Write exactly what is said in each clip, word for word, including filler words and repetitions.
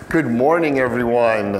Good morning, everyone.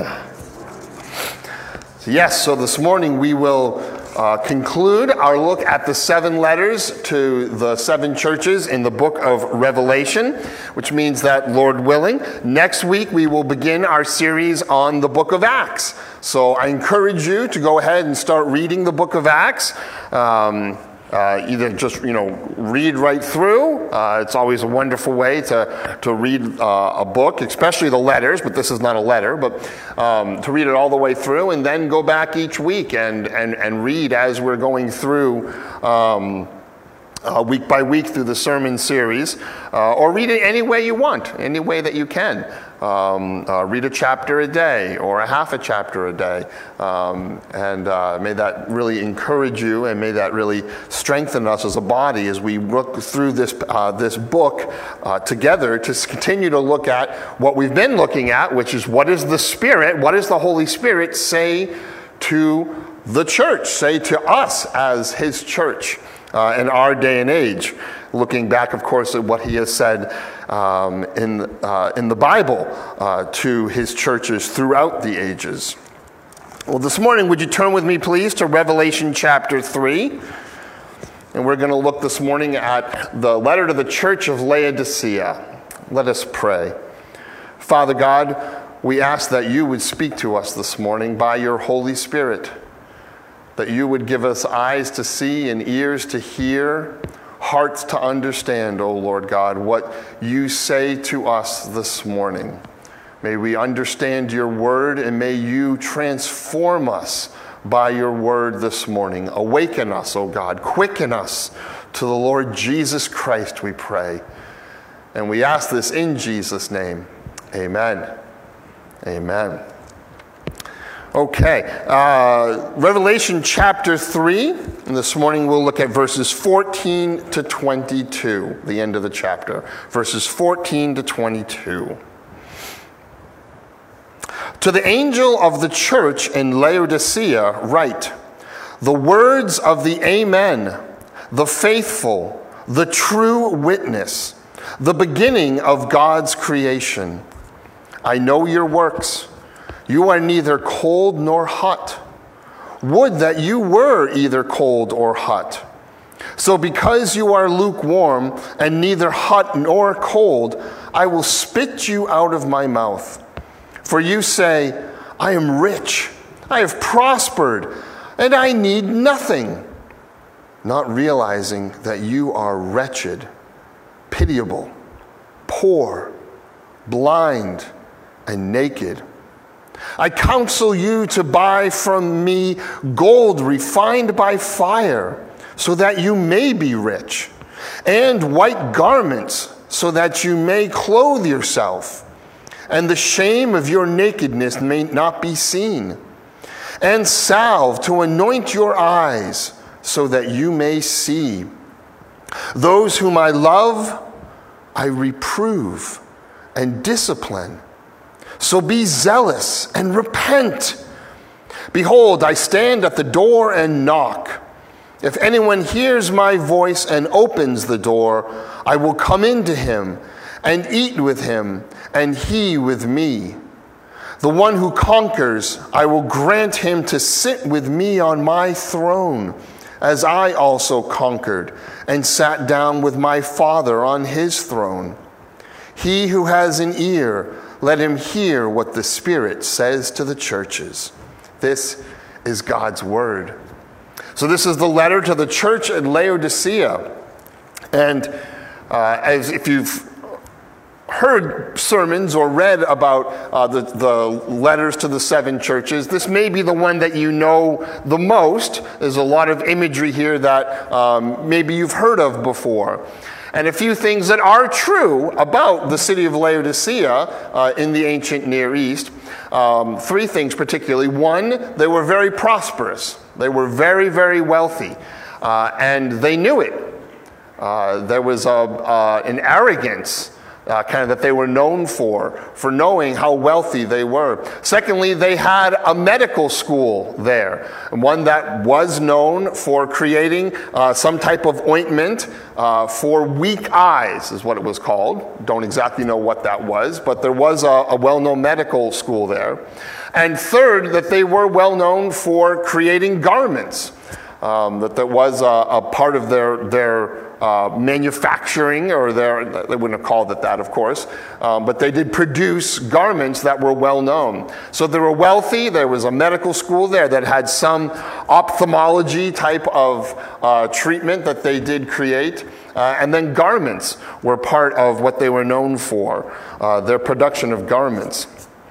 Yes, so this morning we will uh, conclude our look at the seven letters to the seven churches in the book of Revelation, which means that, Lord willing, next week we will begin our series on the book of Acts. So I encourage you to go ahead and start reading the book of Acts. Um, Uh, either just, you know, read right through. Uh, it's always a wonderful way to, to read uh, a book, especially the letters, but this is not a letter, but um, to read it all the way through and then go back each week and, and, and read as we're going through um, uh, week by week through the sermon series, uh, or read it any way you want, any way that you can. Um, uh, read a chapter a day or a half a chapter a day. Um, and uh, may that really encourage you and may that really strengthen us as a body as we look through this, uh, this book uh, together to continue to look at what we've been looking at, which is what is the Spirit, what does the Holy Spirit say to the church, say to us as His church uh, in our day and age. Looking back, of course, at what He has said um, in, uh, in the Bible uh, to His churches throughout the ages. Well, this morning, would you turn with me, please, to Revelation chapter three? And we're going to look this morning at the letter to the church of Laodicea. Let us pray. Father God, we ask that you would speak to us this morning by your Holy Spirit, that you would give us eyes to see and ears to hear, hearts to understand, O Lord God, what you say to us this morning. May we understand your word, and may you transform us by your word this morning. Awaken us, O God. Quicken us to the Lord Jesus Christ, we pray. And we ask this in Jesus' name. Amen. Amen. Okay, uh, Revelation chapter three, and this morning we'll look at verses fourteen to twenty-two, the end of the chapter, verses fourteen to twenty-two. To the angel of the church in Laodicea write, the words of the Amen, the faithful, the true witness, the beginning of God's creation. I know your works. You are neither cold nor hot. Would that you were either cold or hot. So because you are lukewarm and neither hot nor cold, I will spit you out of my mouth. For you say, I am rich, I have prospered, and I need nothing, not realizing that you are wretched, pitiable, poor, blind, and naked. I counsel you to buy from me gold refined by fire, so that you may be rich, and white garments, so that you may clothe yourself, and the shame of your nakedness may not be seen, and salve to anoint your eyes, so that you may see. Those whom I love, I reprove and discipline. So be zealous and repent. Behold, I stand at the door and knock. If anyone hears my voice and opens the door, I will come into him and eat with him, and he with me. The one who conquers, I will grant him to sit with me on my throne, as I also conquered and sat down with my Father on his throne. He who has an ear, let him hear what the Spirit says to the churches. This is God's word. So this is the letter to the church at Laodicea. And uh, as if you've heard sermons or read about uh, the, the letters to the seven churches, this may be the one that you know the most. There's a lot of imagery here that um, maybe you've heard of before. And a few things that are true about the city of Laodicea uh, in the ancient Near East. Um, three things particularly. One, they were very prosperous. They were very, very wealthy. Uh, and they knew it. Uh, there was a, uh, an arrogance uh, kind of that they were known for, for knowing how wealthy they were. Secondly, they had a medical school there, one that was known for creating uh, some type of ointment uh, for weak eyes, is what it was called. Don't exactly know what that was, but there was a, a well-known medical school there. And third, that they were well known for creating garments. Um, that that was a, a part of their their uh, manufacturing, or their, they wouldn't have called it that, of course, um, but they did produce garments that were well known. So they were wealthy. There was a medical school there that had some ophthalmology type of uh, treatment that they did create. Uh, and then garments were part of what they were known for, uh, their production of garments.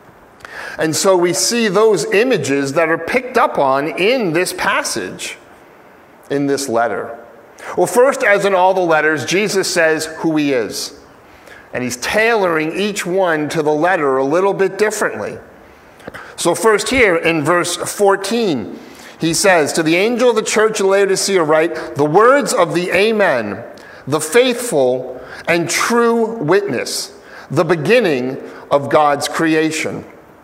And so we see those images that are picked up on in this passage, in this letter. Well, first, as in all the letters, Jesus says who he is. And he's tailoring each one to the letter a little bit differently. So first here in verse fourteen, he says, "To the angel of the church of Laodicea write, the words of the Amen, the faithful and true witness, the beginning of God's creation."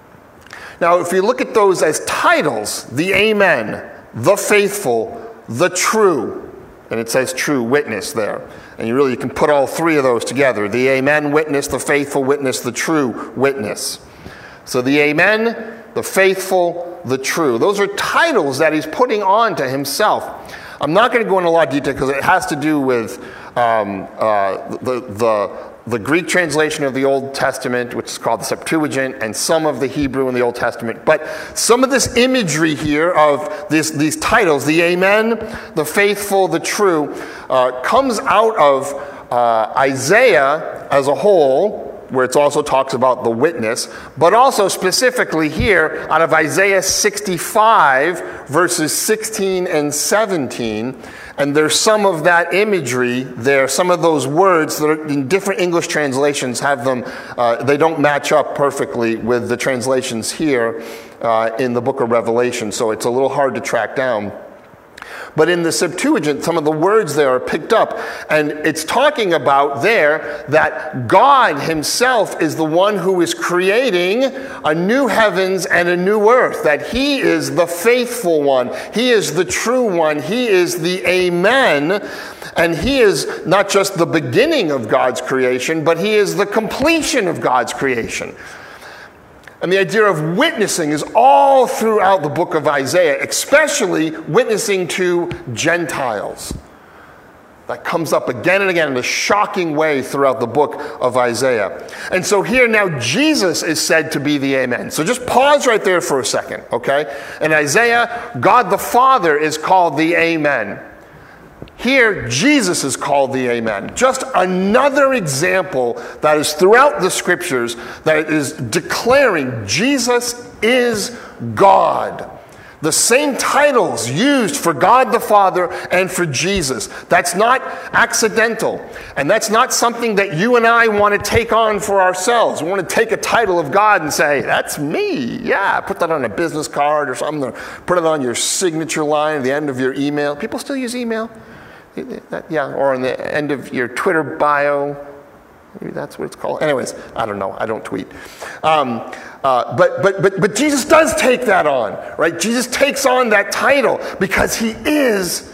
Now, if you look at those as titles, the Amen, the faithful, the true, and it says true witness there. And you really you can put all three of those together. The Amen witness, the faithful witness, the true witness. So the Amen, the faithful, the true. Those are titles that he's putting on to himself. I'm not going to go into a lot of detail because it has to do with um, uh, the, the, the Greek translation of the Old Testament, which is called the Septuagint, and some of the Hebrew in the Old Testament. But some of this imagery here of this, these titles, the Amen, the faithful, the true, uh, comes out of uh, Isaiah as a whole, where it also talks about the witness, but also specifically here out of Isaiah sixty-five, verses sixteen and seventeen. And there's some of that imagery there, some of those words that are in different English translations have them, uh, they don't match up perfectly with the translations here uh, in the book of Revelation, so it's a little hard to track down. But in the Septuagint, some of the words there are picked up. And it's talking about there that God himself is the one who is creating a new heavens and a new earth. That he is the faithful one. He is the true one. He is the Amen. And he is not just the beginning of God's creation, but he is the completion of God's creation. And the idea of witnessing is all throughout the book of Isaiah, especially witnessing to Gentiles. That comes up again and again in a shocking way throughout the book of Isaiah. And so here now Jesus is said to be the Amen. So just pause right there for a second, okay? In Isaiah, God the Father is called the Amen. Here, Jesus is called the Amen. Just another example that is throughout the scriptures that is declaring Jesus is God. The same titles used for God the Father and for Jesus. That's not accidental. And that's not something that you and I want to take on for ourselves. We want to take a title of God and say, that's me. Yeah, put that on a business card or something. Or put it on your signature line at the end of your email. People still use email? Yeah, or on the end of your Twitter bio. Maybe that's what it's called. Anyways, I don't know. I don't tweet. Um, uh, but, but, but, but Jesus does take that on, right? Jesus takes on that title because he is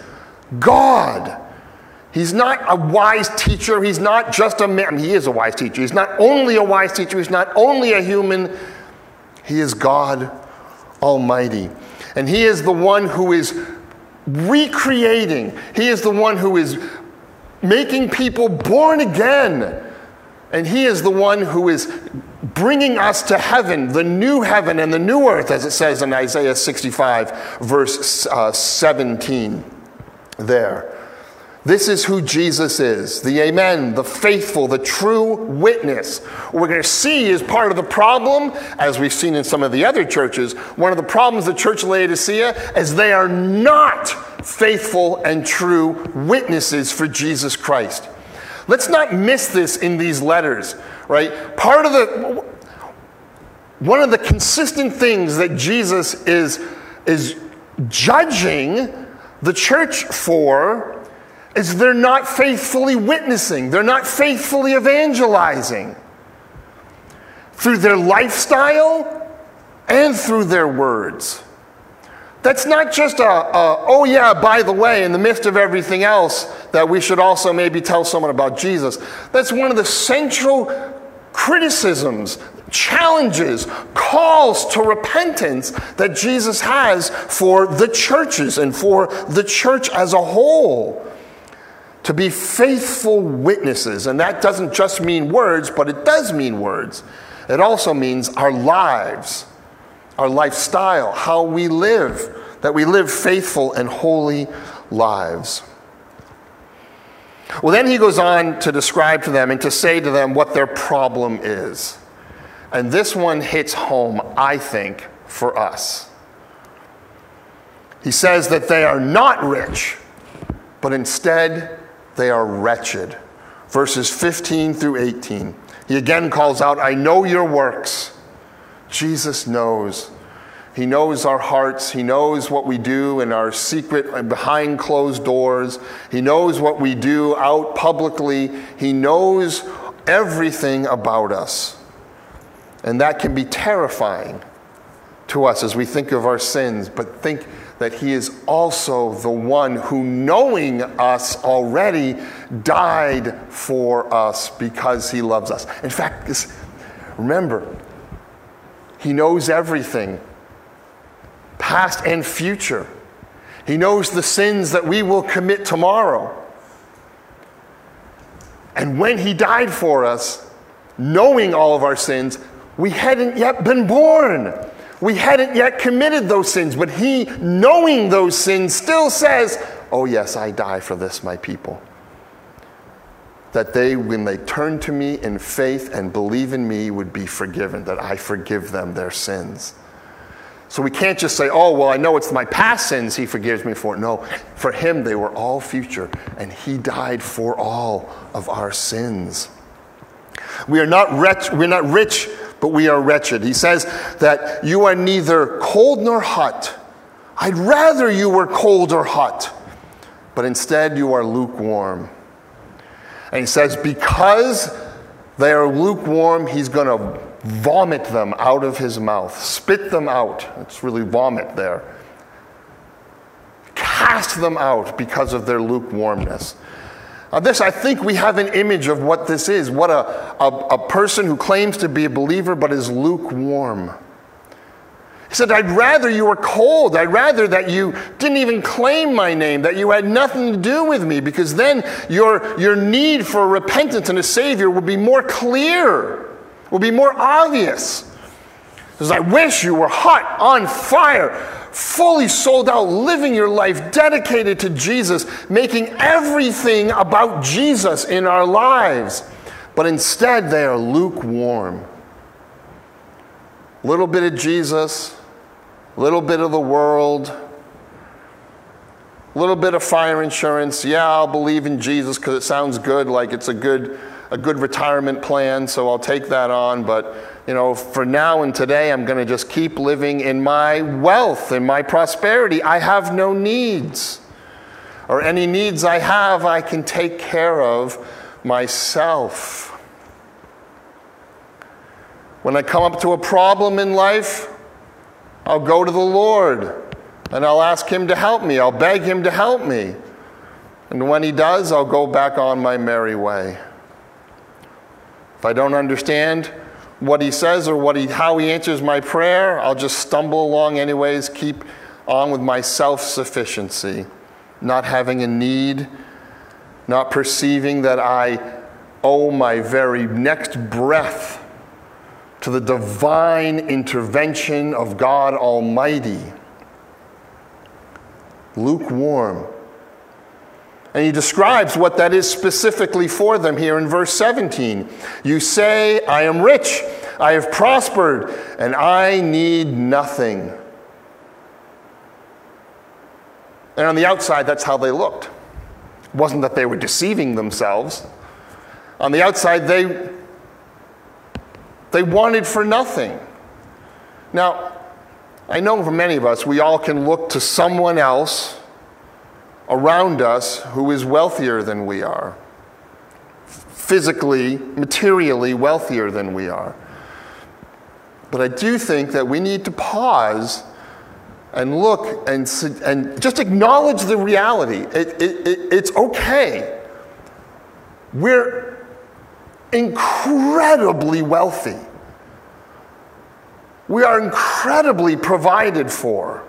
God. He's not a wise teacher. He's not just a man. I mean, he is a wise teacher. He's not only a wise teacher. He's not only a human. He is God Almighty. And he is the one who is recreating. He is the one who is making people born again. And he is the one who is bringing us to heaven, the new heaven and the new earth, as it says in Isaiah sixty-five, verse uh, seventeen there. This is who Jesus is, the Amen, the faithful, the true witness. What we're going to see is part of the problem, as we've seen in some of the other churches, one of the problems of the church of Laodicea is they are not faithful and true witnesses for Jesus Christ. Let's not miss this in these letters, right? Part of the, one of the consistent things that Jesus is, is judging the church for is they're not faithfully witnessing. They're not faithfully evangelizing through their lifestyle and through their words. That's not just a, a, oh yeah, by the way, in the midst of everything else, that we should also maybe tell someone about Jesus. That's one of the central criticisms, challenges, calls to repentance that Jesus has for the churches and for the church as a whole. To be faithful witnesses. And that doesn't just mean words, but it does mean words. It also means our lives, our lifestyle, how we live, that we live faithful and holy lives. Well, then he goes on to describe to them and to say to them what their problem is. And this one hits home, I think, for us. He says that they are not rich, but instead they are wretched. Verses fifteen through eighteen. He again calls out, I know your works. Jesus knows. He knows our hearts. He knows what we do in our secret, behind closed doors. He knows what we do out publicly. He knows everything about us. And that can be terrifying to us as we think of our sins, but think that he is also the one who, knowing us already, died for us because he loves us. In fact, this, remember, he knows everything, past and future. He knows the sins that we will commit tomorrow. And when he died for us, knowing all of our sins, we hadn't yet been born. We hadn't yet committed those sins, but he, knowing those sins, still says, oh yes, I die for this, my people. That they, when they turn to me in faith and believe in me, would be forgiven, that I forgive them their sins. So we can't just say, oh, well, I know it's my past sins he forgives me for. No, for him, they were all future, and he died for all of our sins. We are not rich, we're not rich, but we are wretched. He says that you are neither cold nor hot. I'd rather you were cold or hot, but instead you are lukewarm. And he says because they are lukewarm, he's going to vomit them out of his mouth, spit them out. It's really vomit there. Cast them out because of their lukewarmness. Now this, I think we have an image of what this is, what a, a, a person who claims to be a believer but is lukewarm. He said, I'd rather you were cold. I'd rather that you didn't even claim my name, that you had nothing to do with me, because then your, your need for repentance and a Savior will be more clear, will be more obvious. He says, I wish you were hot, on fire, fully sold out, living your life dedicated to Jesus, making everything about Jesus in our lives. But instead, they are lukewarm. Little bit of Jesus, little bit of the world, little bit of fire insurance. Yeah, I'll believe in Jesus because it sounds good, like it's a good a good retirement plan, so I'll take that on. But, you know, for now and today, I'm going to just keep living in my wealth, in my prosperity. I have no needs. Or any needs I have, I can take care of myself. When I come up to a problem in life, I'll go to the Lord and I'll ask him to help me. I'll beg him to help me. And when he does, I'll go back on my merry way. If I don't understand what he says or what he, how he answers my prayer, I'll just stumble along anyways, keep on with my self-sufficiency, not having a need, not perceiving that I owe my very next breath to the divine intervention of God Almighty. Lukewarm. And he describes what that is specifically for them here in verse seventeen. You say, I am rich, I have prospered, and I need nothing. And on the outside, that's how they looked. It wasn't that they were deceiving themselves. On the outside, they, they wanted for nothing. Now, I know for many of us, we all can look to someone else around us who is wealthier than we are, physically, materially wealthier than we are. But I do think that we need to pause and look and, and just acknowledge the reality. It, it, it, it's okay. We're incredibly wealthy. We are incredibly provided for.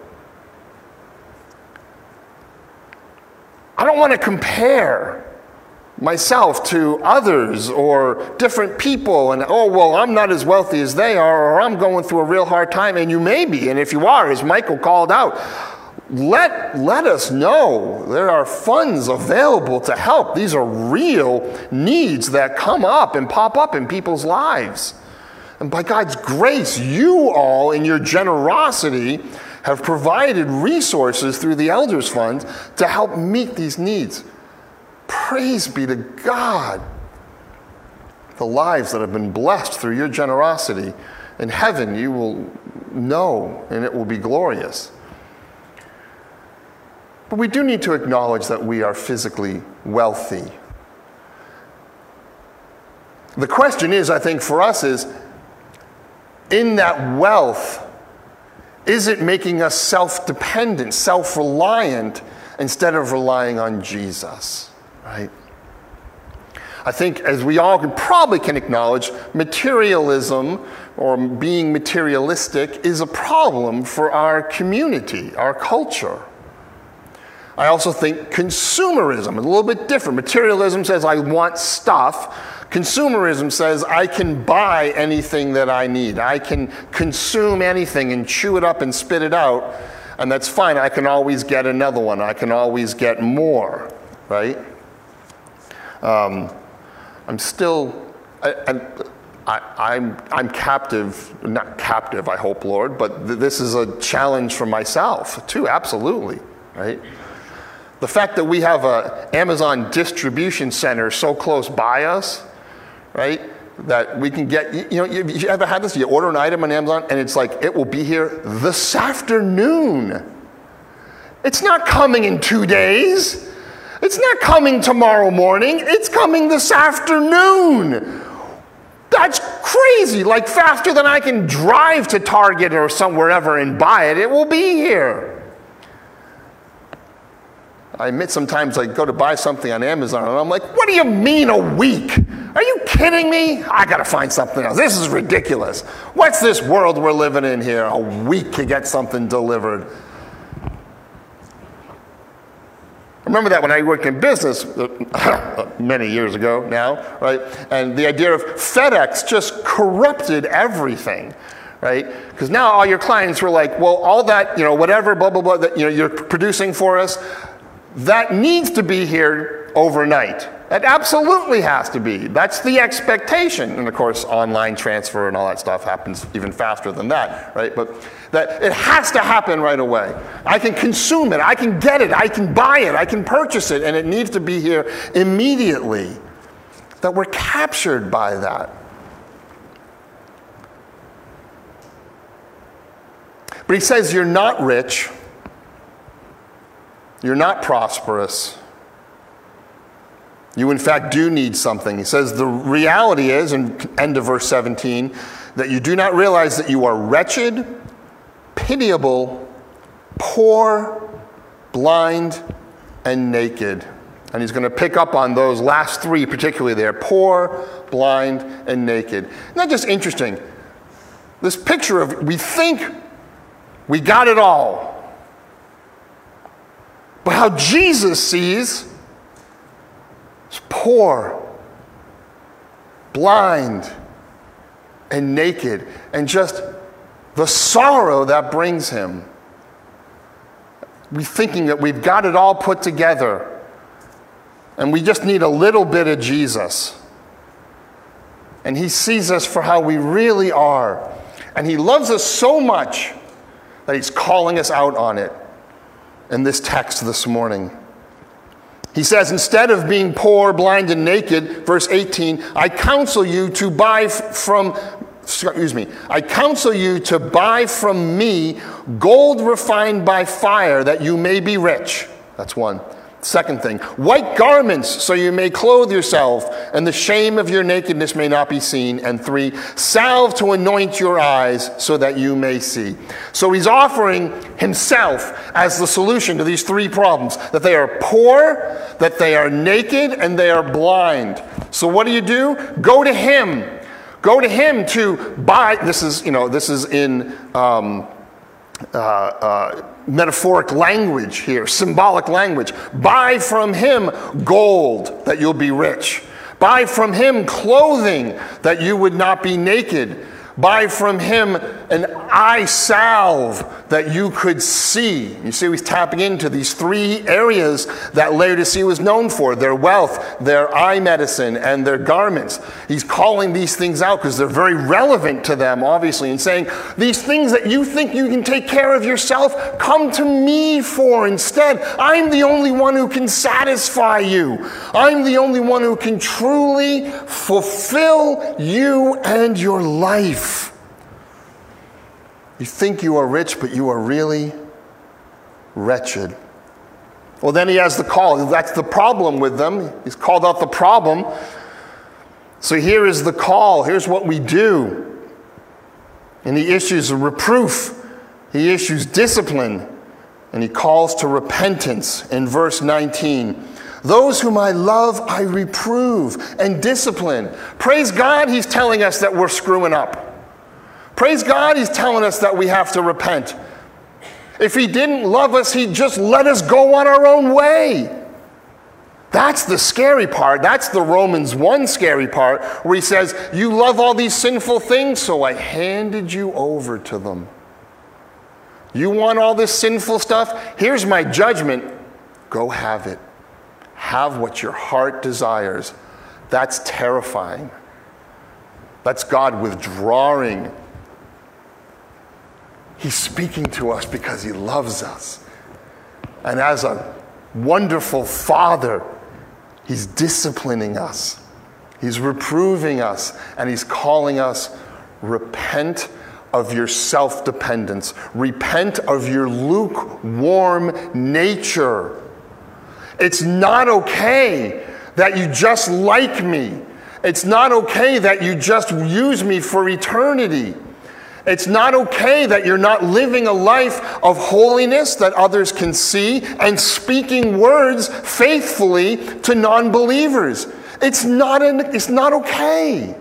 I don't want to compare myself to others or different people and, oh, well, I'm not as wealthy as they are, or I'm going through a real hard time, and you may be, and if you are, as Michael called out, let, let us know there are funds available to help. These are real needs that come up and pop up in people's lives. And by God's grace, you all, in your generosity, have provided resources through the Elders Fund to help meet these needs. Praise be to God. The lives that have been blessed through your generosity. In heaven, you will know, and it will be glorious. But we do need to acknowledge that we are physically wealthy. The question is, I think, for us is, in that wealth, is it making us self-dependent, self-reliant, instead of relying on Jesus, right? I think, as we all can, probably can acknowledge, materialism or being materialistic is a problem for our community, our culture. I also think consumerism is a little bit different. Materialism says, I want stuff. Consumerism says, I can buy anything that I need. I can consume anything and chew it up and spit it out, and that's fine. I can always get another one. I can always get more, right? Um, I'm still, I, I, I'm, I'm captive, not captive, I hope, Lord, but th- this is a challenge for myself, too, absolutely, right? The fact that we have an Amazon distribution center so close by us, right, that we can get, you know, you, you ever had this? You order an item on Amazon and it's like, it will be here this afternoon. It's not coming in two days. It's not coming tomorrow morning. It's coming this afternoon. That's crazy. Like faster than I can drive to Target or somewhere ever and buy it, it will be here. I admit sometimes I go to buy something on Amazon and I'm like, what do you mean a week? Are you kidding me? I gotta find something else. This is ridiculous. What's this world we're living in here? A week to get something delivered. I remember that when I worked in business many years ago now, right? And the idea of FedEx just corrupted everything. Right? Because now all your clients were like, well, all that, you know, whatever, blah, blah, blah, that, you know, you're producing for us, that needs to be here overnight. That absolutely has to be. That's the expectation. And of course, online transfer and all that stuff happens even faster than that, right? But that it has to happen right away. I can consume it, I can get it, I can buy it, I can purchase it, and it needs to be here immediately. That we're captured by that. But he says, you're not rich. You're not prosperous. You, in fact, do need something. He says the reality is, in end of verse seventeen, that you do not realize that you are wretched, pitiable, poor, blind, and naked. And he's going to pick up on those last three particularly there. Poor, blind, and naked. Isn't that just interesting? This picture of, we think we got it all. But how Jesus sees is poor, blind, and naked, and just the sorrow that brings him. We're thinking that we've got it all put together, and we just need a little bit of Jesus. And he sees us for how we really are. And he loves us so much that he's calling us out on it in this text this morning. He says, instead of being poor, blind, and naked, verse eighteen, I counsel you to buy from, excuse me, I counsel you to buy from me gold refined by fire, that you may be rich. That's one. Second thing, white garments so you may clothe yourself and the shame of your nakedness may not be seen. And three, salve to anoint your eyes so that you may see. So he's offering himself as the solution to these three problems, that they are poor, that they are naked, and they are blind. So what do you do? Go to him. Go to him to buy. This is, you know, this is in um, uh, uh, metaphoric language here, symbolic language. Buy from him gold that you'll be rich. Buy from him clothing that you would not be naked. Buy from him an eye salve that you could see. You see, he's tapping into these three areas that Laodicea was known for: their wealth, their eye medicine, and their garments. He's calling these things out because they're very relevant to them, obviously, and saying, these things that you think you can take care of yourself, come to me for instead. I'm the only one who can satisfy you. I'm the only one who can truly fulfill you and your life. You think you are rich, but you are really wretched. Well, then he has the call. That's the problem with them. He's called out the problem. So here is the call. Here's what we do. And he issues a reproof. He issues discipline. And he calls to repentance in verse nineteen. Those whom I love, I reprove and discipline. Praise God, he's telling us that we're screwing up. Praise God, he's telling us that we have to repent. If he didn't love us, he'd just let us go on our own way. That's the scary part. That's the Romans one scary part, where he says, you love all these sinful things, so I handed you over to them. You want all this sinful stuff? Here's my judgment. Go have it. Have what your heart desires. That's terrifying. That's God withdrawing. He's speaking to us because he loves us. And as a wonderful father, he's disciplining us. He's reproving us. And he's calling us, repent of your self-dependence. Repent of your lukewarm nature. It's not okay that you just like me. It's not okay that you just use me for eternity. It's not okay that you're not living a life of holiness that others can see and speaking words faithfully to non-believers. It's not, an, it's not okay.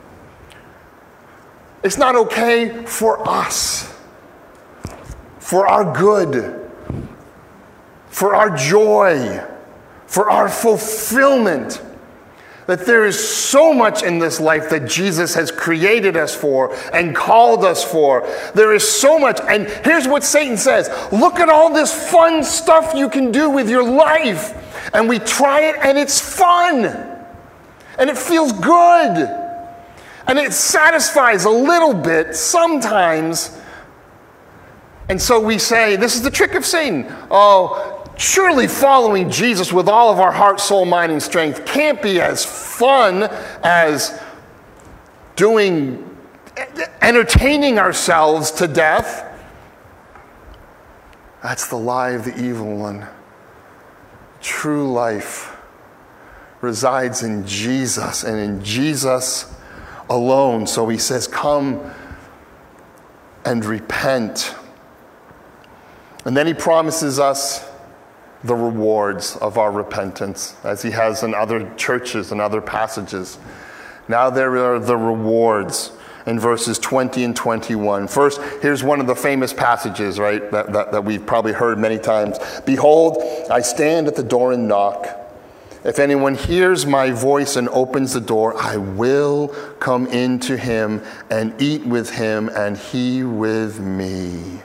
It's not okay for us, for our good, for our joy, for our fulfillment. That there is so much in this life that Jesus has created us for and called us for. There is so much. And here's what Satan says. Look at all this fun stuff you can do with your life. And we try it and it's fun. And it feels good. And it satisfies a little bit sometimes. And so we say, this is the trick of Satan. Oh, surely following Jesus with all of our heart, soul, mind, and strength can't be as fun as doing, entertaining ourselves to death. That's the lie of the evil one. True life resides in Jesus and in Jesus alone. So he says, come and repent. And then he promises us the rewards of our repentance, as he has in other churches and other passages. Now there are the rewards in verses twenty and twenty-one. First, here's one of the famous passages, right, that, that, that we've probably heard many times. Behold, I stand at the door and knock. If anyone hears my voice and opens the door, I will come into him and eat with him and he with me.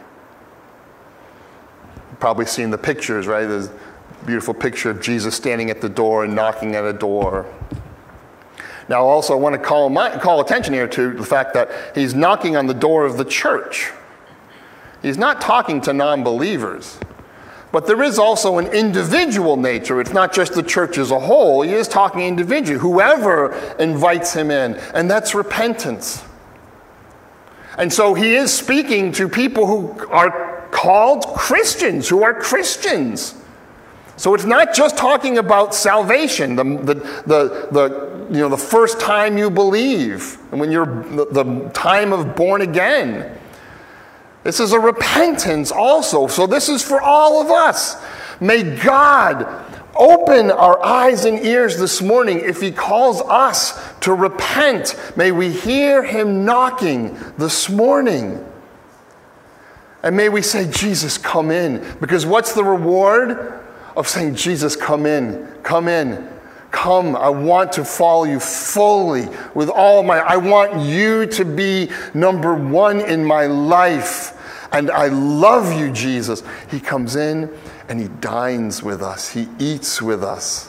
Probably seen the pictures, right? There's a beautiful picture of Jesus standing at the door and knocking at a door. Now, also, I want to call, my, call attention here to the fact that he's knocking on the door of the church. He's not talking to non-believers. But there is also an individual nature. It's not just the church as a whole. He is talking individually, whoever invites him in. And that's repentance. And so he is speaking to people who are called Christians, who are Christians. So it's not just talking about salvation, the, the, the, the, you know, the first time you believe, and when you're the, the time of born again. This is a repentance also. So this is for all of us. May God open our eyes and ears this morning if he calls us to repent. May we hear him knocking this morning. And may we say, Jesus, come in. Because what's the reward of saying, Jesus, come in, come in, come. I want to follow you fully with all my, I want you to be number one in my life. And I love you, Jesus. He comes in and he dines with us. He eats with us.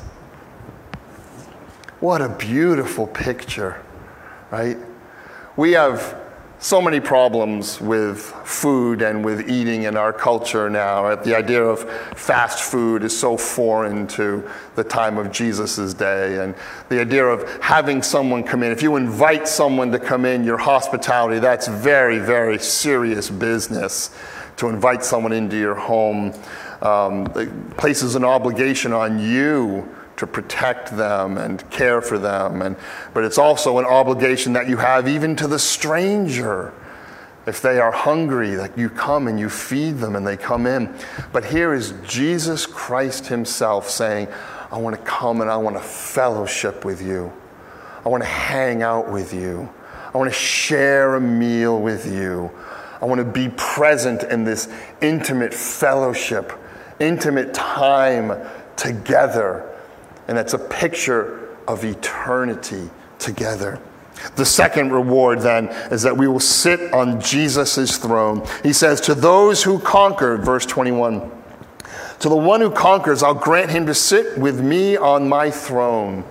What a beautiful picture, right? We have so many problems with food and with eating in our culture now. Right? The idea of fast food is so foreign to the time of Jesus' day. And the idea of having someone come in, if you invite someone to come in, your hospitality, that's very, very serious business to invite someone into your home. Um, it places an obligation on you to protect them and care for them. And but it's also an obligation that you have even to the stranger. If they are hungry, that you come and you feed them and they come in. But here is Jesus Christ himself saying, I want to come and I want to fellowship with you. I want to hang out with you. I want to share a meal with you. I want to be present in this intimate fellowship, intimate time together. And that's a picture of eternity together. The second reward then is that we will sit on Jesus' throne. He says, to those who conquered, verse twenty-one, to the one who conquers, I'll grant him to sit with me on my throne.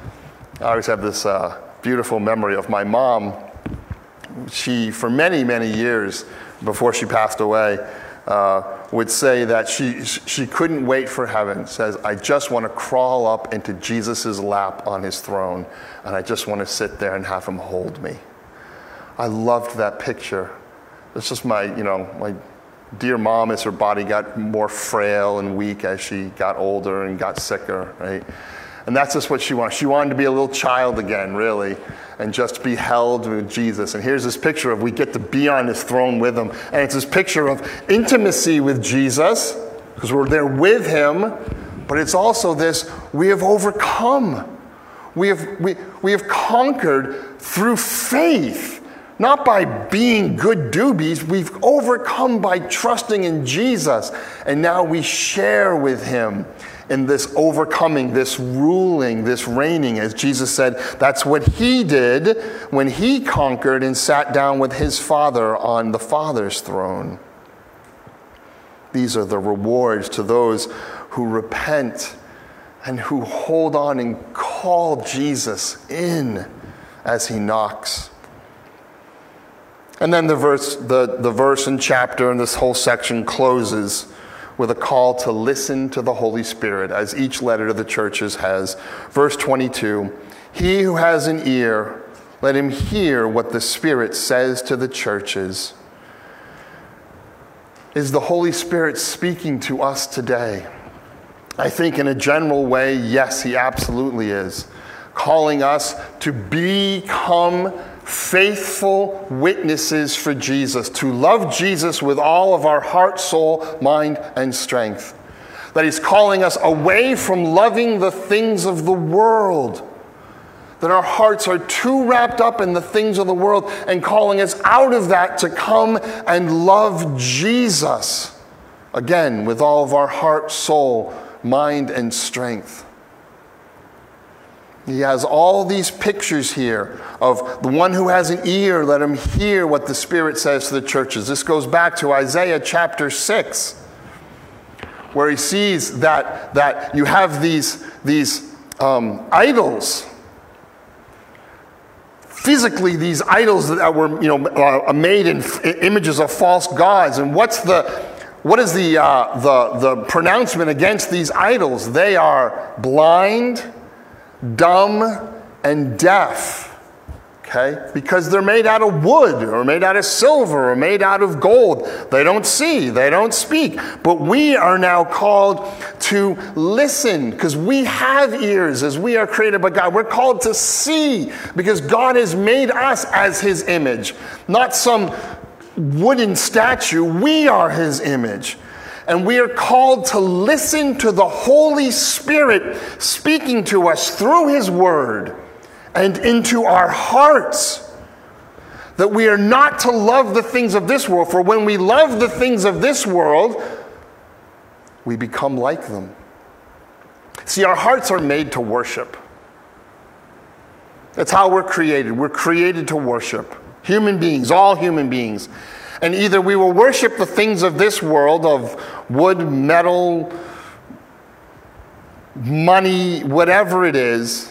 I always have this uh, beautiful memory of my mom. She, for many, many years before she passed away, uh, would say that she she couldn't wait for heaven. Says, I just want to crawl up into Jesus' lap on his throne, and I just want to sit there and have him hold me. I loved that picture. It's just my, you know, my dear mom, as her body got more frail and weak as she got older and got sicker, right? And that's just what she wanted. She wanted to be a little child again, really, and just be held with Jesus. And here's this picture of we get to be on his throne with him. And it's this picture of intimacy with Jesus, because we're there with him. But it's also this, we have overcome. We have, we, we have conquered through faith. Not by being good doobies. We've overcome by trusting in Jesus. And now we share with him in this overcoming, this ruling, this reigning. As Jesus said, that's what he did when he conquered and sat down with his Father on the Father's throne. These are the rewards to those who repent and who hold on and call Jesus in as he knocks. And then the verse, the, the verse and chapter and this whole section closes with a call to listen to the Holy Spirit, as each letter to the churches has. Verse twenty-two, he who has an ear, let him hear what the Spirit says to the churches. Is the Holy Spirit speaking to us today? I think in a general way, yes, he absolutely is. Calling us to become faithful witnesses for Jesus, to love Jesus with all of our heart, soul, mind, and strength. That he's calling us away from loving the things of the world. That our hearts are too wrapped up in the things of the world, and calling us out of that to come and love Jesus. Again, with all of our heart, soul, mind, and strength. He has all these pictures here of the one who has an ear, let him hear what the Spirit says to the churches. This goes back to Isaiah chapter six, where he sees that, that you have these, these um, idols. Physically, these idols that were, you know, uh, made in images of false gods. And what's the, what is the, uh, the, the pronouncement against these idols? They are blind, dumb, and deaf. Okay? Because they're made out of wood, or made out of silver, or made out of gold. They don't see, they don't speak. But we are now called to listen, because we have ears as we are created by God. We're called to see, because God has made us as his image. Not some wooden statue. We are his image. And we are called to listen to the Holy Spirit speaking to us through his word and into our hearts. That we are not to love the things of this world, for when we love the things of this world, we become like them. See, our hearts are made to worship. That's how we're created. We're created to worship. Human beings, all human beings. And either we will worship the things of this world, of wood, metal, money, whatever it is,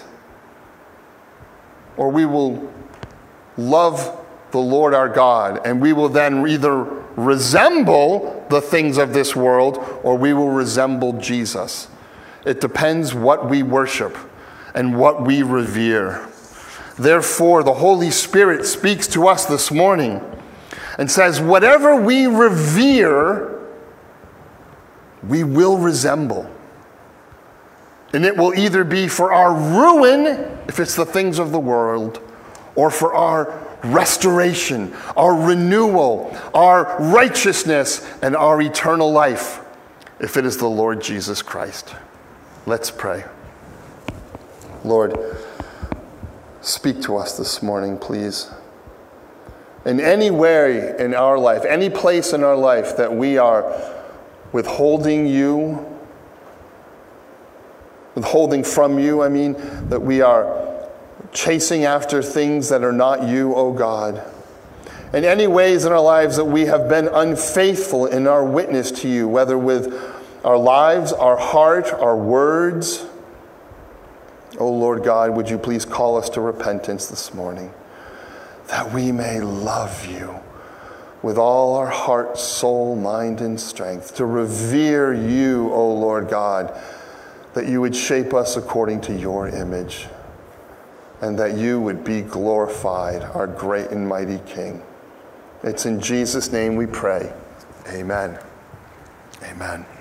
or we will love the Lord our God, and we will then either resemble the things of this world, or we will resemble Jesus. It depends what we worship and what we revere. Therefore, the Holy Spirit speaks to us this morning and says, whatever we revere, we will resemble. And it will either be for our ruin, if it's the things of the world, or for our restoration, our renewal, our righteousness, and our eternal life, if it is the Lord Jesus Christ. Let's pray. Lord, speak to us this morning, please. In any way in our life, any place in our life that we are withholding you, withholding from you, I mean, that we are chasing after things that are not you, O God. In any ways in our lives that we have been unfaithful in our witness to you, whether with our lives, our heart, our words, O Lord God, would you please call us to repentance this morning, that we may love you with all our heart, soul, mind, and strength, to revere you, O Lord God, that you would shape us according to your image, and that you would be glorified, our great and mighty King. It's in Jesus' name we pray. Amen. Amen.